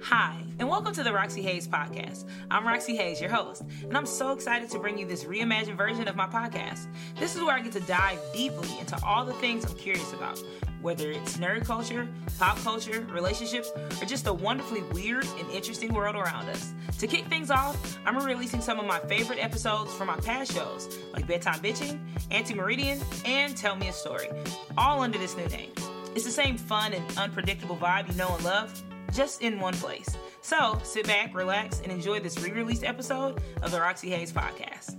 Hi, and welcome to the Roxy Hayes podcast. I'm Roxy Hayes, your host, and I'm so excited to bring you this reimagined version of my podcast. This is where I get to dive deeply into all the things I'm curious about, whether it's nerd culture, pop culture, relationships, or just the wonderfully weird and interesting world around us. To kick things off, I'm releasing some of my favorite episodes from my past shows, like Bedtime Bitching, Anti-Meridian, and Tell Me a Story, all under this new name. It's the same fun and unpredictable vibe you know and love, just in one place. So sit back, relax, and enjoy this re-released episode of the Roxy Hayes podcast.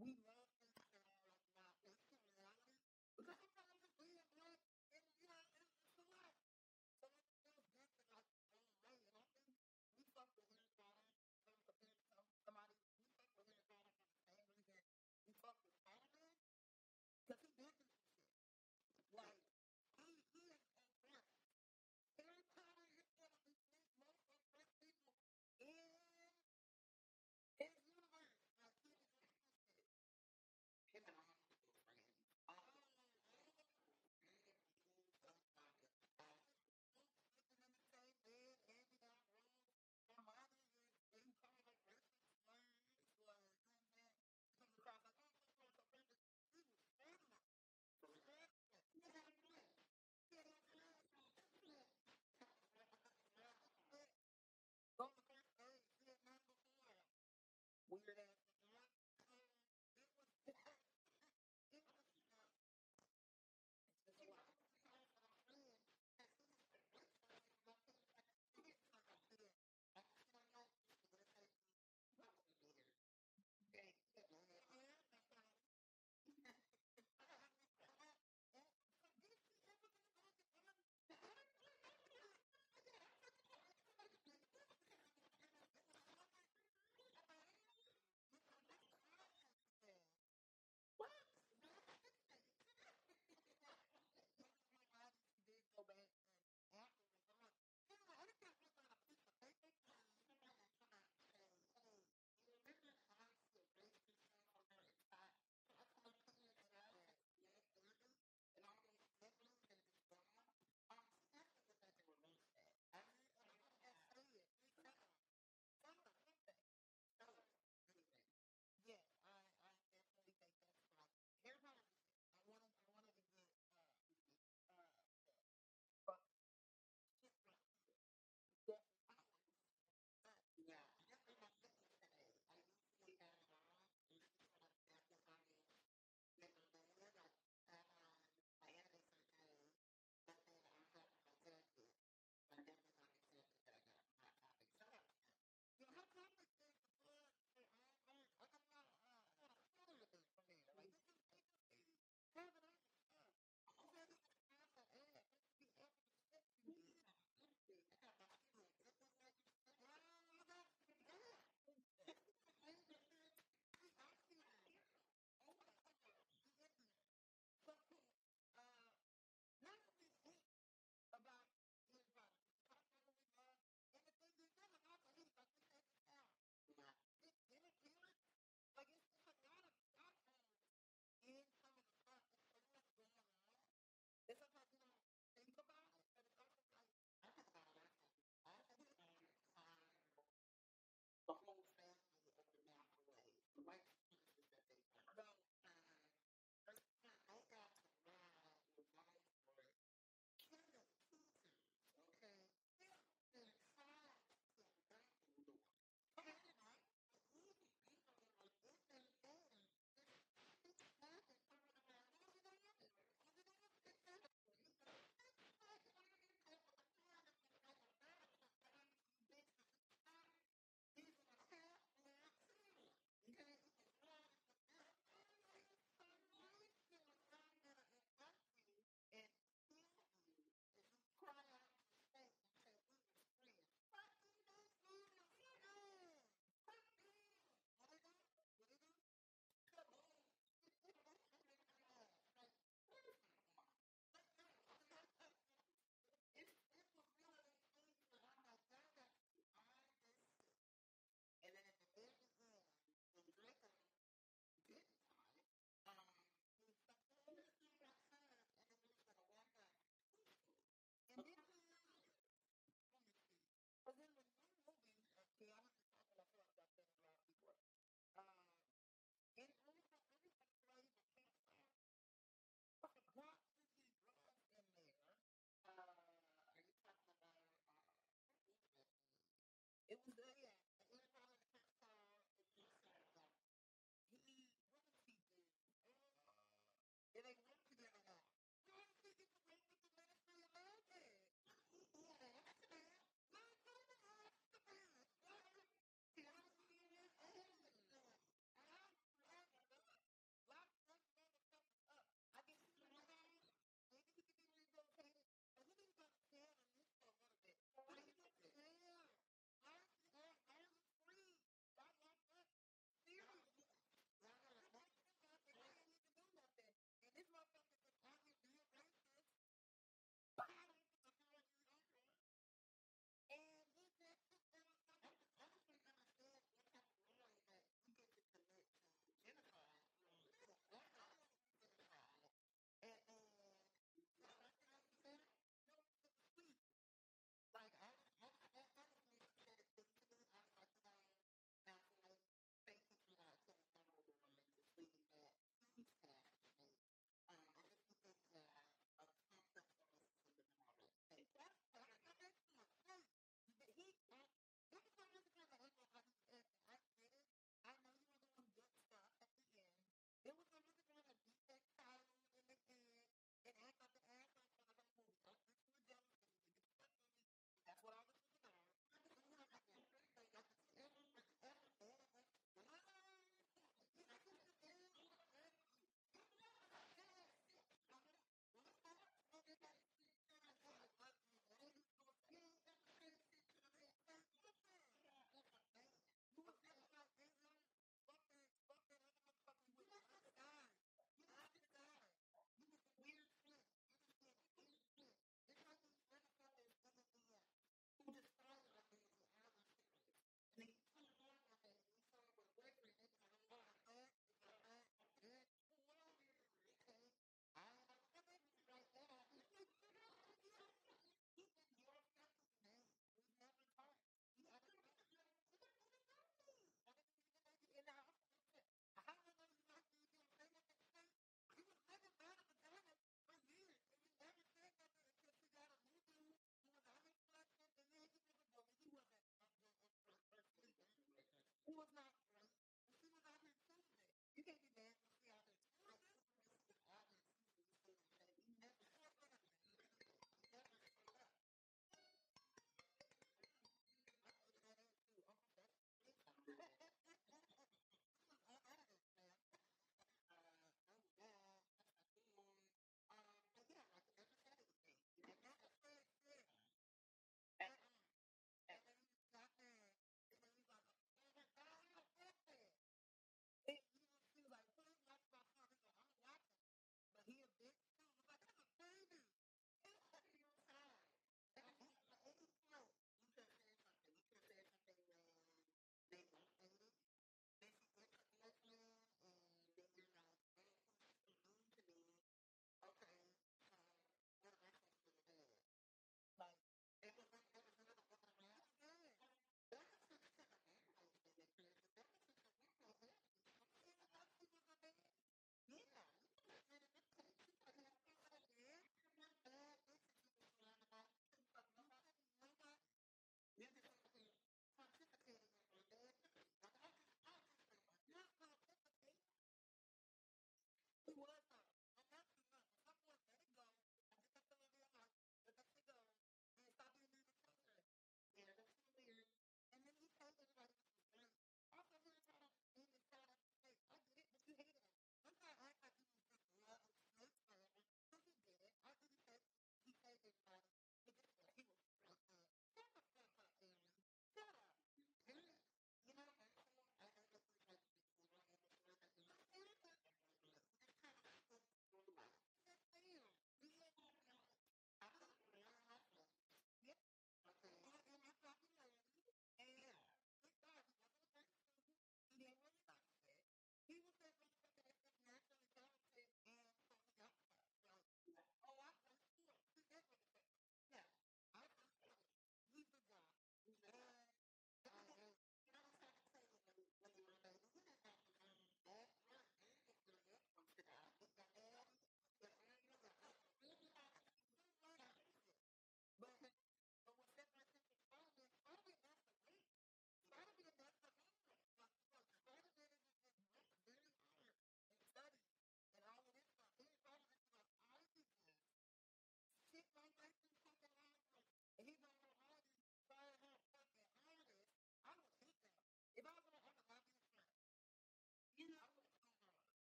we love things that are like not based in reality. Because sometimes it's being black and it's a lot. So it feels good to like own way. And I think we fuck with Henry Fodder compared to somebody. We fuck with Henry Fodder for the same reason we fuck with Spider-Man. Because he did do some shit. Like, he is oppressed. Harry Potter is one of the most oppressed people in his universe. Like, he is oppressed. Him and I have to be friends. Oh, sleeping in the same bed, handing out rooms. Hermione is being called like racist slurs. Like, you know what I'm saying? He comes across like, oh, this one's so famous. He was famous. He had a plan. He had a plan. On the first day, she had none before. Weird ass nigga. It was it was it's just a lot.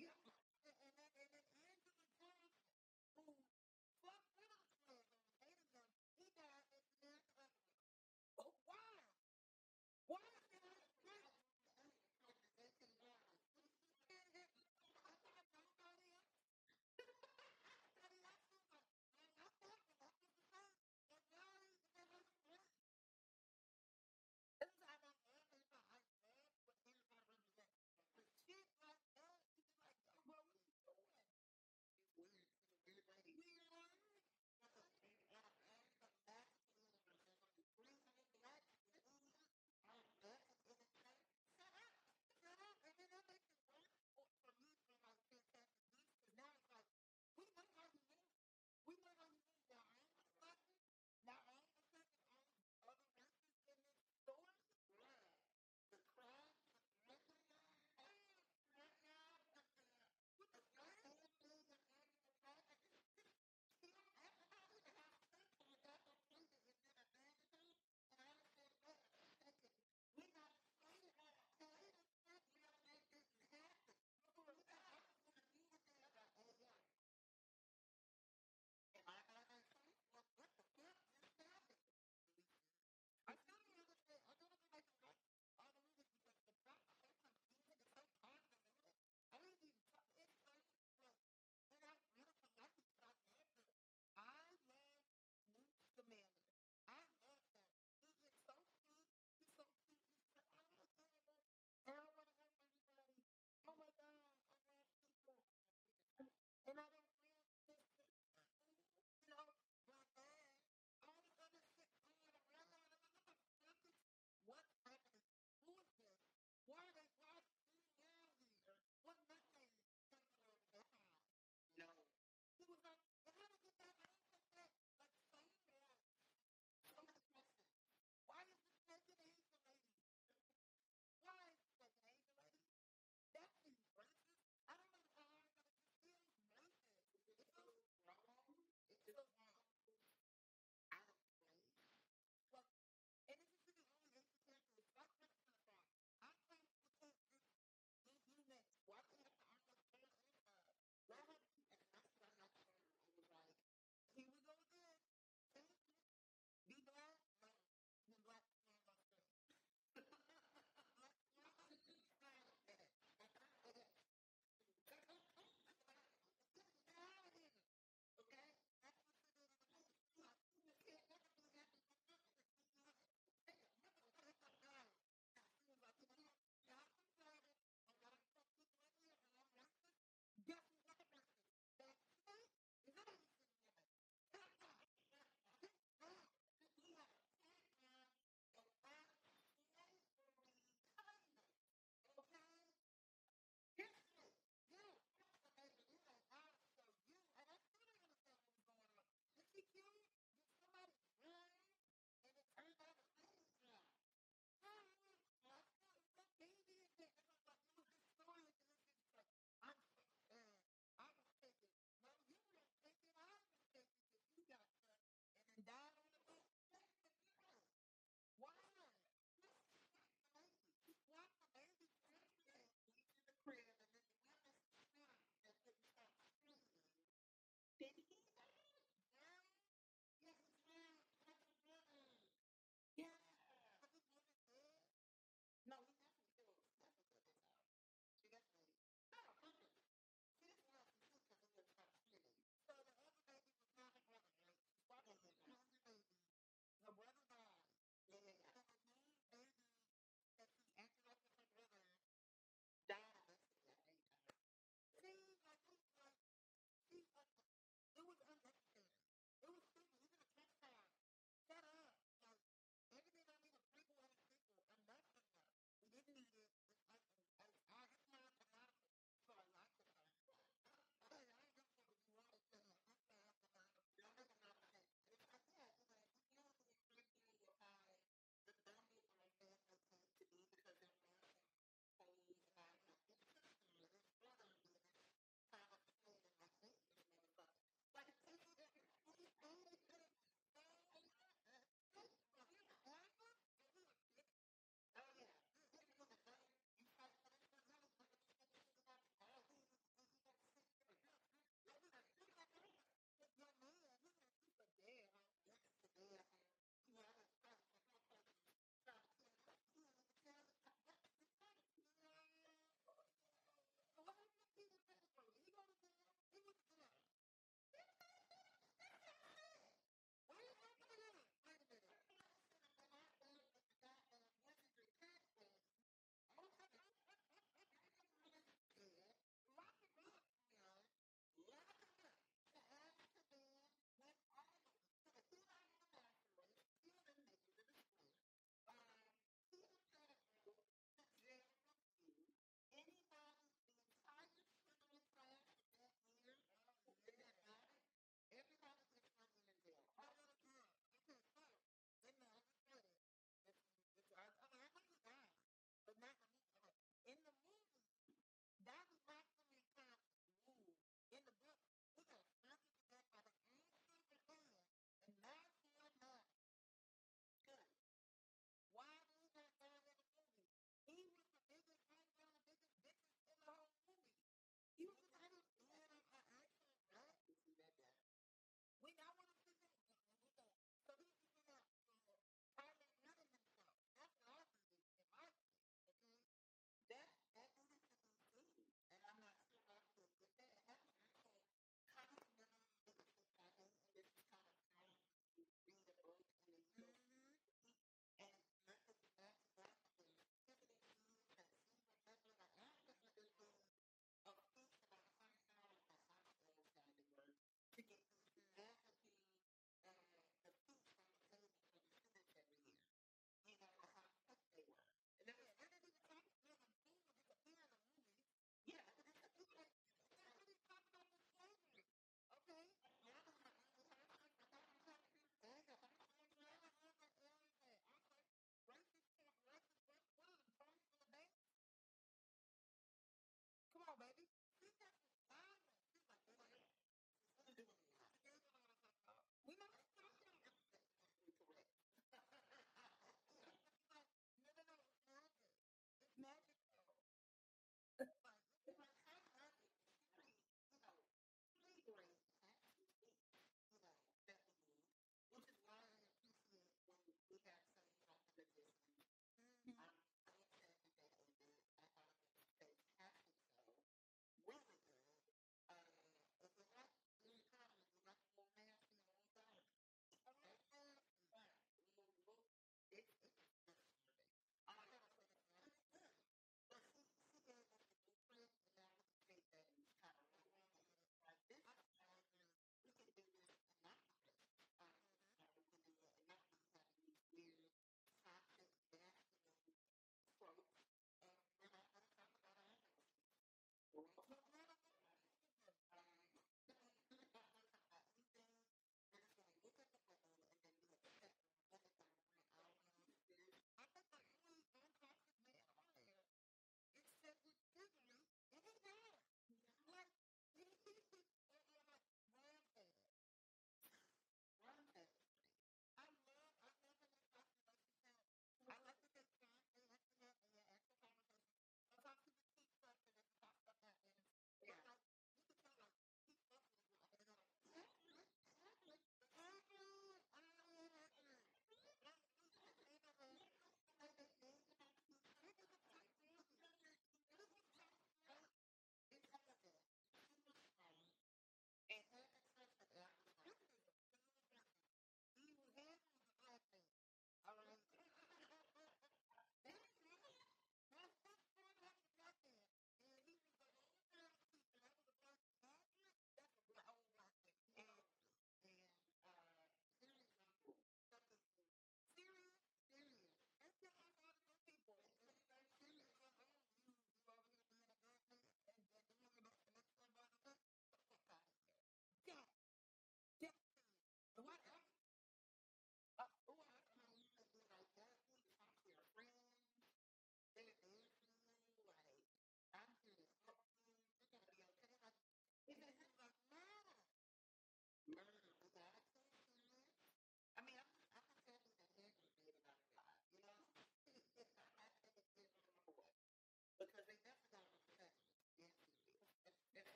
Yeah. And then Angela Jones, who fucked with us and hated them, he died at the American Earthquake. Oh, why? Why is there a threat? That's in ground. I thought nobody else. Nobody else was like, man, I thought that was the first. And now there was a threat. It was like I'm angry for I bad, but then I represent. But shit like that, you be like, yo, bro,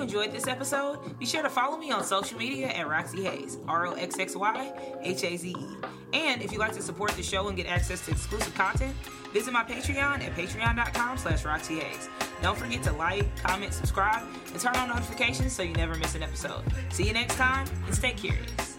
enjoyed this episode, be sure to follow me on social media at Roxy Hayes, ROXXYHAZE. And if you'd like to support the show and get access to exclusive content, visit my Patreon at patreon.com/Roxy Hayes. Don't forget to like, comment, subscribe, and turn on notifications so you never miss an episode. See you next time, and stay curious.